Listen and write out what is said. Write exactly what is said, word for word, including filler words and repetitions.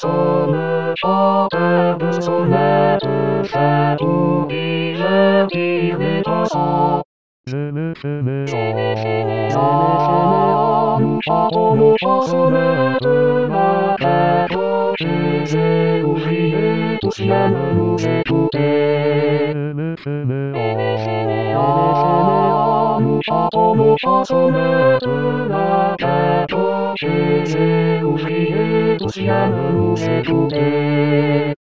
Wypasony szatek bez sonety szedł i rzekł ich wypasa. Szymy, szymy, o, szymy, szymy, o, szatonu sonety na czego czyzy użyje tu siamy muzy tutaj. Szymy, szymy, o, szymy, szymy, o, szatonu sonety na czego czyzy użyje tu siamy muzy tutaj.